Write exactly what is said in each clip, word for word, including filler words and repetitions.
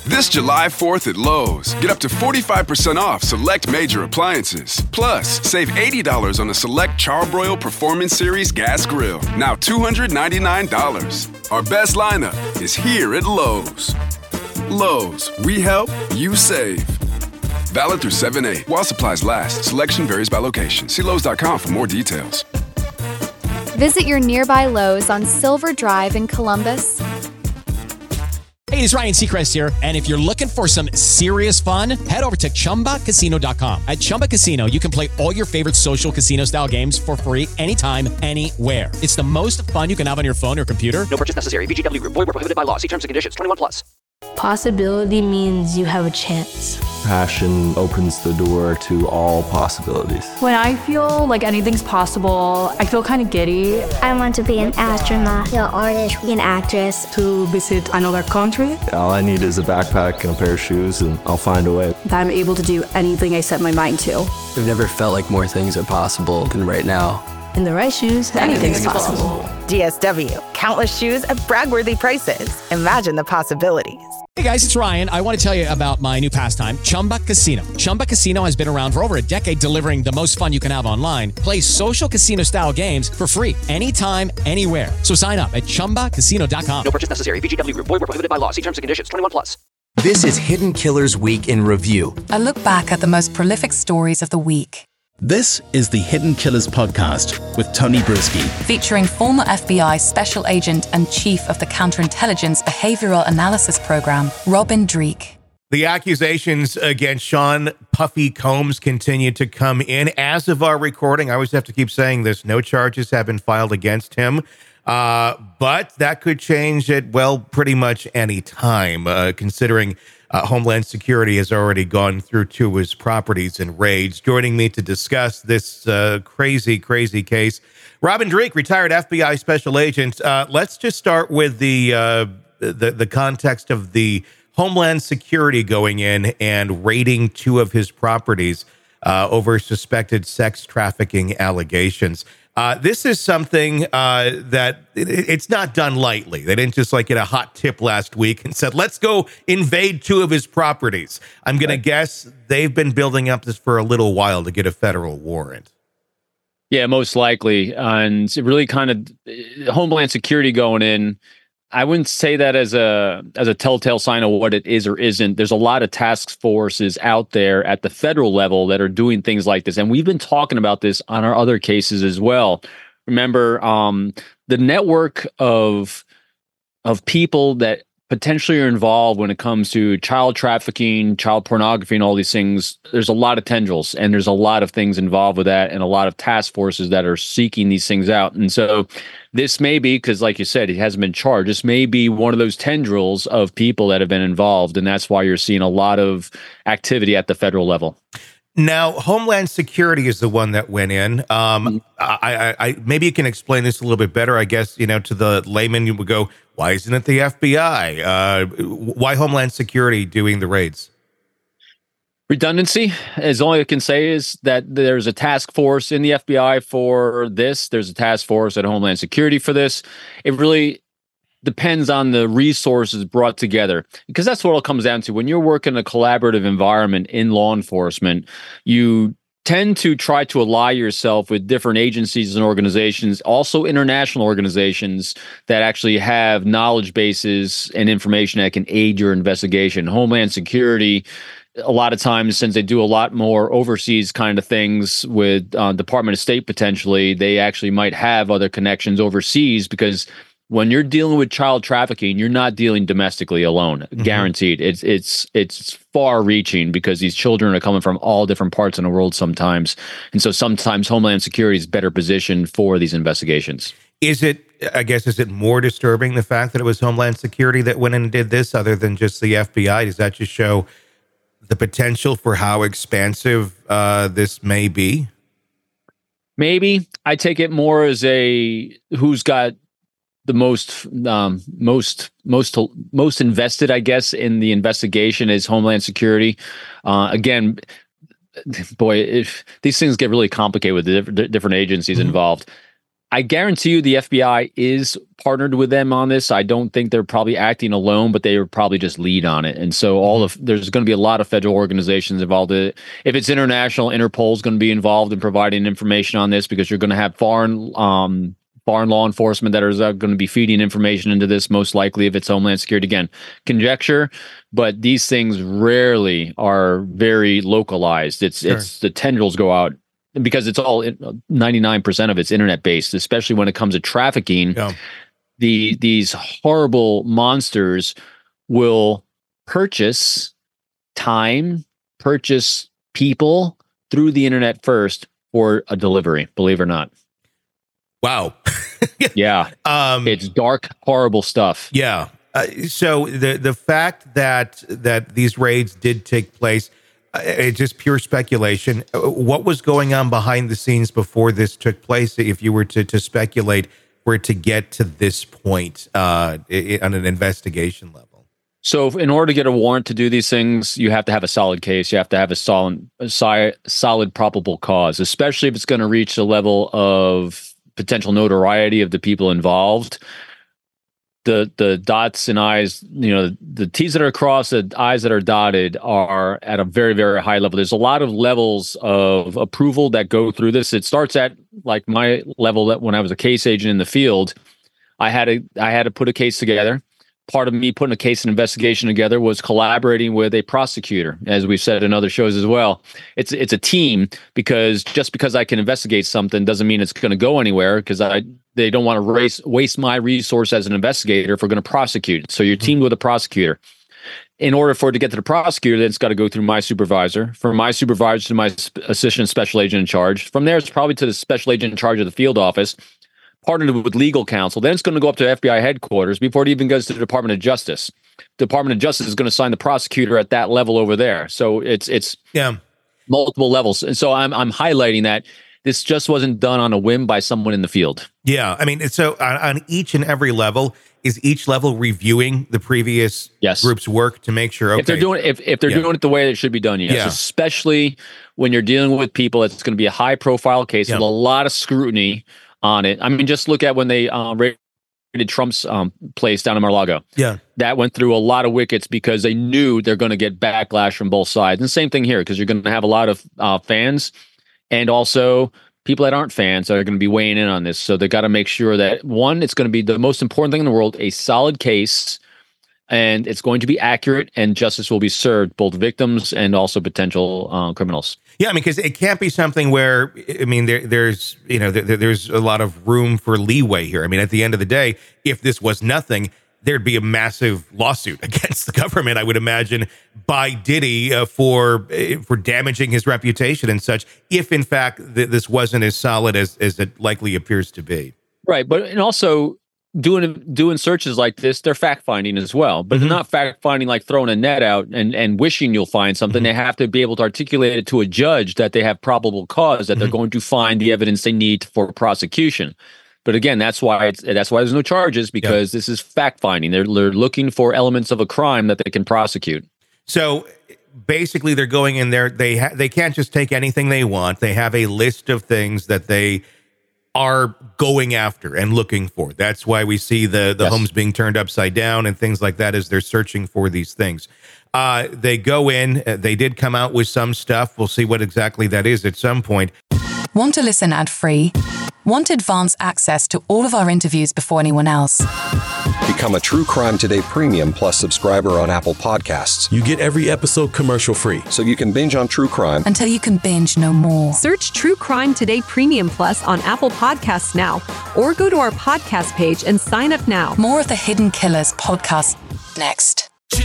This July fourth at Lowe's, get up to forty-five percent off select major appliances. Plus, save eighty dollars on a select Charbroil Performance Series gas grill, now two hundred ninety-nine dollars. Our best lineup is here at Lowe's. Lowe's, we help, you save. Valid through seven eight while supplies last. Selection varies by location. See Lowe's dot com for more details. Visit your nearby Lowe's on Silver Drive in Columbus. Hey, it's Ryan Seacrest here. And if you're looking for some serious fun, head over to Chumba Casino dot com. At Chumba Casino, you can play all your favorite social casino-style games for free anytime, anywhere. It's the most fun you can have on your phone or computer. No purchase necessary. V G W Group. Void where prohibited by law. See terms and conditions. twenty-one plus. Possibility means you have a chance. Passion opens the door to all possibilities. When I feel like anything's possible, I feel kind of giddy. I want to be an astronaut, an artist, an actress. To visit another country. All I need is a backpack and a pair of shoes, and I'll find a way. That I'm able to do anything I set my mind to. I've never felt like more things are possible than right now. In the right shoes, anything's, anything's possible. possible. D S W. Countless shoes at brag-worthy prices. Imagine the possibilities. Hey guys, it's Ryan. I want to tell you about my new pastime, Chumba Casino. Chumba Casino has been around for over a decade, delivering the most fun you can have online. Play social casino-style games for free anytime, anywhere. So sign up at Chumba Casino dot com. No purchase necessary. V G W Group. Void where prohibited by law. See terms and conditions. twenty-one plus. This is Hidden Killers Week in Review. A look back at the most prolific stories of the week. This is the Hidden Killers podcast with Tony Brisky. Featuring former F B I Special Agent and Chief of the Counterintelligence Behavioral Analysis Program, Robin Dreeke. The accusations against Sean Puffy Combs continue to come in. As of our recording, I always have to keep saying this, no charges have been filed against him. Uh, but that could change at, well, pretty much any time, uh, considering uh, Homeland Security has already gone through two of his properties and raids. Joining me to discuss this uh, crazy, crazy case, Robin Dreeke, retired F B I special agent. Uh, let's just start with the, uh, the the context of the Homeland Security going in and raiding two of his properties uh, over suspected sex trafficking allegations. Uh, this is something uh, that it, it's not done lightly. They didn't just like get a hot tip last week and said, let's go invade two of his properties. I'm going to guess they've been building up this for a little while to get a federal warrant. Yeah, most likely. And it really kind of Homeland Security going in. I wouldn't say that as a as a telltale sign of what it is or isn't. There's a lot of task forces out there at the federal level that are doing things like this. And we've been talking about this on our other cases as well. Remember, um, the network of of people that potentially are involved when it comes to child trafficking, child pornography, and all these things. There's a lot of tendrils, and there's a lot of things involved with that, and a lot of task forces that are seeking these things out. And so this may be, because like you said, he hasn't been charged. This may be one of those tendrils of people that have been involved, and that's why you're seeing a lot of activity at the federal level. Now, Homeland Security is the one that went in. Um, I, I, I maybe you can explain this a little bit better. I guess, you know, to the layman, you would go, why isn't it the F B I? Uh, why Homeland Security doing the raids? Redundancy is all I can say is that there's a task force in the F B I for this. There's a task force at Homeland Security for this. It really depends on the resources brought together, because that's what it comes down to. When you're working in a collaborative environment in law enforcement, you tend to try to ally yourself with different agencies and organizations, also international organizations that actually have knowledge bases and information that can aid your investigation. Homeland Security, a lot of times, since they do a lot more overseas kind of things with uh, Department of State potentially, they actually might have other connections overseas, because when you're dealing with child trafficking, you're not dealing domestically alone, mm-hmm. guaranteed. It's it's it's far-reaching, because these children are coming from all different parts in the world sometimes. And so sometimes Homeland Security is better positioned for these investigations. Is it, I guess, is it more disturbing, the fact that it was Homeland Security that went in and did this, other than just the F B I? Does that just show the potential for how expansive uh, this may be? Maybe. I take it more as a who's got the most, um, most, most, most invested, I guess, in the investigation is Homeland Security. Uh, again, boy, if these things get really complicated with the different, different agencies mm-hmm. involved. I guarantee you the F B I is partnered with them on this. I don't think they're probably acting alone, but they were probably just lead on it. And so all of there's going to be a lot of federal organizations involved. If it's international, Interpol is going to be involved in providing information on this, because you're going to have foreign um, foreign law enforcement that are going to be feeding information into this, most likely if it's Homeland Security. Again, conjecture, but these things rarely are very localized. It's sure. it's the tendrils go out. Because it's all ninety-nine percent of it's internet based, especially when it comes to trafficking. Yeah. The these horrible monsters will purchase time, purchase people through the internet first for a delivery, believe it or not. Wow. Yeah. Um, it's dark, horrible stuff. Yeah. Uh, so the the fact that that these raids did take place, it's just pure speculation. What was going on behind the scenes before this took place, if you were to, to speculate, for it to get to this point uh, on an investigation level? So in order to get a warrant to do these things, you have to have a solid case. You have to have a solid, a solid probable cause, especially if it's going to reach the level of potential notoriety of the people involved. The the dots and I's, you know, the T's that are crossed, the I's that are dotted are at a very, very high level. There's a lot of levels of approval that go through this. It starts at like my level that when I was a case agent in the field, I had to I had to put a case together. Part of me putting a case and investigation together was collaborating with a prosecutor, as we've said in other shows as well. It's it's a team, because just because I can investigate something doesn't mean it's going to go anywhere, because I they don't want to race, waste my resource as an investigator if we're going to prosecute it. So you're teamed with a prosecutor. In order for it to get to the prosecutor, then it's got to go through my supervisor. From my supervisor to my sp- assistant special agent in charge. From there, it's probably to the special agent in charge of the field office, partnered with legal counsel. Then it's going to go up to F B I headquarters before it even goes to the Department of Justice. The Department of Justice is going to assign the prosecutor at that level over there. So it's it's yeah. multiple levels. And so I'm I'm highlighting that this just wasn't done on a whim by someone in the field. Yeah, I mean, so on, on each and every level, is each level reviewing the previous yes. group's work to make sure, okay. If they're doing if, if they're yeah. doing it the way it should be done, yes. Yeah. Especially when you're dealing with people, it's going to be a high profile case yeah. with a lot of scrutiny on it. I mean, just look at when they uh, raided Trump's um, place down in Mar-a-Lago. Yeah. That went through a lot of wickets because they knew they're going to get backlash from both sides. And the same thing here, because you're going to have a lot of uh, fans and also people that aren't fans that are going to be weighing in on this. So they got to make sure that, one, it's going to be the most important thing in the world, a solid case, and it's going to be accurate, and justice will be served, both victims and also potential uh, criminals. Yeah, I mean, because it can't be something where, I mean, there, there's, you know, there, there's a lot of room for leeway here. I mean, at the end of the day, if this was nothing, there'd be a massive lawsuit against the government, I would imagine, by Diddy uh, for uh, for damaging his reputation and such, if in fact th- this wasn't as solid as, as it likely appears to be. Right, but and also doing doing searches like this, they're fact finding as well, but mm-hmm. they're not fact finding like throwing a net out and, and wishing you'll find something. Mm-hmm. They have to be able to articulate it to a judge that they have probable cause, that mm-hmm. they're going to find the evidence they need for prosecution. But again, that's why it's, that's why there's no charges, because yeah. this is fact finding. They're they're looking for elements of a crime that they can prosecute. So basically, they're going in there. They ha- they can't just take anything they want. They have a list of things that they are going after and looking for. That's why we see the the yes. homes being turned upside down and things like that as they're searching for these things. Uh, they go in. Uh, they did come out with some stuff. We'll see what exactly that is at some point. Want to listen ad-free? Want advanced access to all of our interviews before anyone else? Become a True Crime Today Premium Plus subscriber on Apple Podcasts. You get every episode commercial-free. So you can binge on true crime until you can binge no more. Search True Crime Today Premium Plus on Apple Podcasts now, or go to our podcast page and sign up now. More of the Hidden Killers podcast next.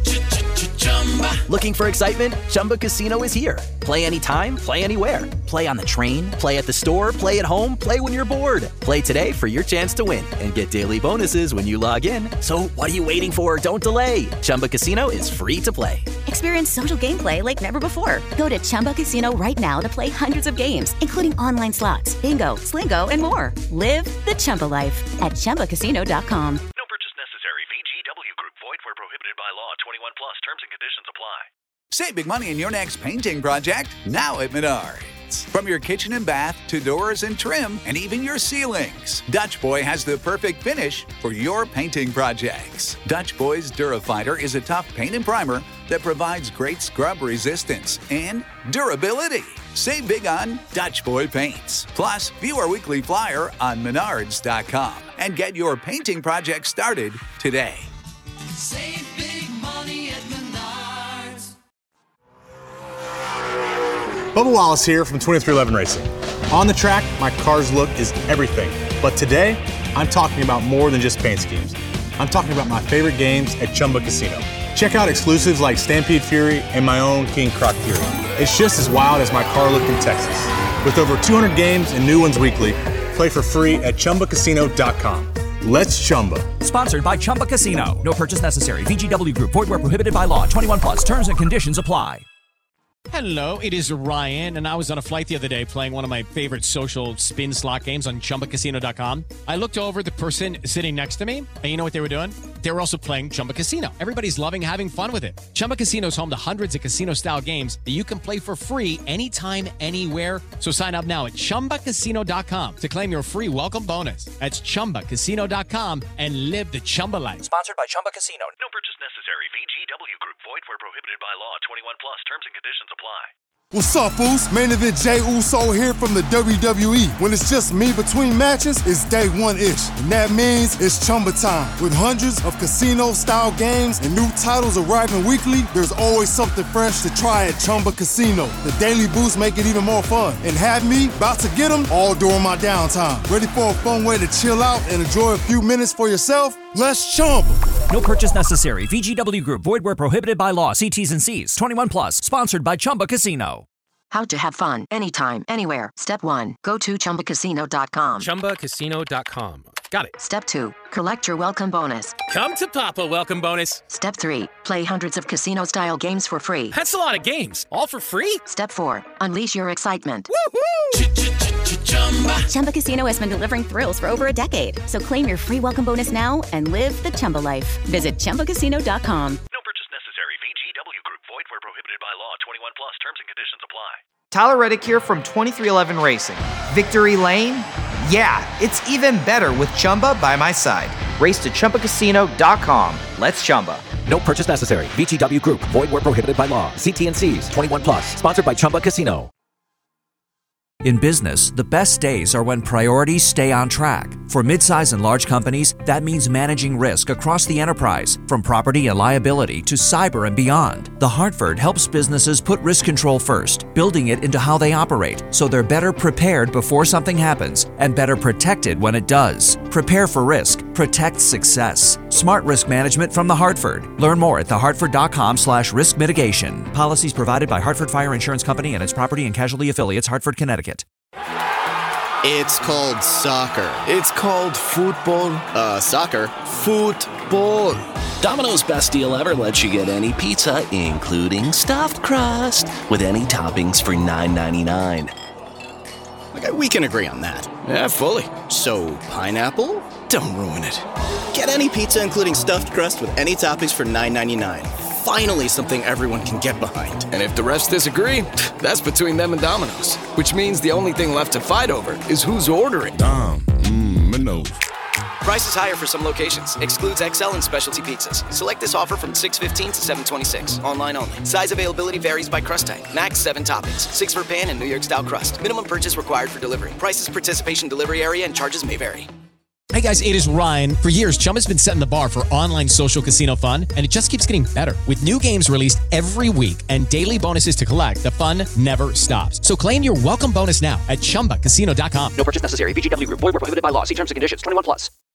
Looking for excitement? Chumba Casino is here. Play anytime, play anywhere. Play on the train, play at the store, play at home, play when you're bored. Play today for your chance to win and get daily bonuses when you log in. So what are you waiting for? Don't delay. Chumba Casino is free to play. Experience social gameplay like never before. Go to Chumba Casino right now to play hundreds of games, including online slots, bingo, Slingo, and more. Live the Chumba life at Chumba Casino dot com. No purchase necessary. V G W Group. Void where prohibited by law. twenty-one plus. Terms and conditions apply. Save big money in your next painting project now at Menards. From your kitchen and bath to doors and trim and even your ceilings, Dutch Boy has the perfect finish for your painting projects. Dutch Boy's Durafighter is a tough paint and primer that provides great scrub resistance and durability. Save big on Dutch Boy paints. Plus, view our weekly flyer on menards dot com and get your painting project started today. Save big money at Menards. Bubba Wallace here from twenty-three eleven Racing. On the track, my car's look is everything. But today, I'm talking about more than just paint schemes. I'm talking about my favorite games at Chumba Casino. Check out exclusives like Stampede Fury and my own King Croc Fury. It's just as wild as my car look in Texas. With over two hundred games and new ones weekly, play for free at chumba casino dot com. Let's Chumba. Sponsored by Chumba Casino. No purchase necessary. V G W Group. Void where prohibited by law. twenty-one plus. Terms and conditions apply. Hello, it is Ryan, and I was on a flight the other day playing one of my favorite social spin slot games on chumba casino dot com. I looked over at the person sitting next to me, and you know what they were doing? They were also playing Chumba Casino. Everybody's loving having fun with it. Chumba Casino is home to hundreds of casino-style games that you can play for free anytime, anywhere. So sign up now at chumba casino dot com to claim your free welcome bonus. That's chumba casino dot com and live the Chumba life. Sponsored by Chumba Casino. No purchase necessary. V G W Group. Void where prohibited by law. twenty-one plus. Terms and conditions apply. What's up, Foos? Main Event Jay Uso here from the W W E. When it's just me between matches, it's day one-ish. And that means it's Chumba time. With hundreds of casino-style games and new titles arriving weekly, there's always something fresh to try at Chumba Casino. The daily boosts make it even more fun. And have me about to get them all during my downtime. Ready for a fun way to chill out and enjoy a few minutes for yourself? Let's Chumba. No purchase necessary. V G W Group. Void where prohibited by law. See T's and C's. twenty-one plus. Sponsored by Chumba Casino. How to have fun anytime, anywhere. Step one, go to chumba casino dot com. chumba casino dot com. Got it. Step two, collect your welcome bonus. Come to Papa welcome bonus. Step three, play hundreds of casino-style games for free. That's a lot of games. All for free? Step four, unleash your excitement. Woohoo! Chumba Casino has been delivering thrills for over a decade. So claim your free welcome bonus now and live the Chumba life. Visit chumba casino dot com. No purchase necessary. V G W Group. Void where prohibited by law. twenty-one plus. Terms and conditions apply. Tyler Reddick here from twenty-three eleven Racing. Victory Lane? Yeah, it's even better with Chumba by my side. Race to chumba casino dot com. Let's Chumba. No purchase necessary. V G W Group. Void where prohibited by law. See T and C's. twenty-one plus. Sponsored by Chumba Casino. In business, the best days are when priorities stay on track. For midsize and large companies, that means managing risk across the enterprise, from property and liability to cyber and beyond. The Hartford helps businesses put risk control first, building it into how they operate, so they're better prepared before something happens and better protected when it does. Prepare for risk. Protect success. Smart risk management from The Hartford. Learn more at the hartford dot com slash risk mitigation. Policies provided by Hartford Fire Insurance Company and its property and casualty affiliates, Hartford, Connecticut. It's called soccer. It's called football. Uh, soccer. Football. Domino's Best Deal Ever lets you get any pizza, including stuffed crust, with any toppings for nine ninety-nine. Okay, we can agree on that. Yeah, fully. So, pineapple? Don't ruin it. Get any pizza, including stuffed crust, with any toppings for nine ninety-nine. Finally, something everyone can get behind. And if the rest disagree, that's between them and Domino's. Which means the only thing left to fight over is who's ordering. Dom, mmm, Minos. Price is higher for some locations. Excludes X L and specialty pizzas. Select this offer from six fifteen to seven twenty-six. Online only. Size availability varies by crust type. Max seven toppings. Six for pan and New York style crust. Minimum purchase required for delivery. Prices, participation, delivery area, and charges may vary. Hey guys, it is Ryan. For years, Chumba's been setting the bar for online social casino fun, and it just keeps getting better. With new games released every week and daily bonuses to collect, the fun never stops. So claim your welcome bonus now at chumba casino dot com. No purchase necessary. V G W Group. Void where prohibited by law. See terms and conditions. twenty-one plus.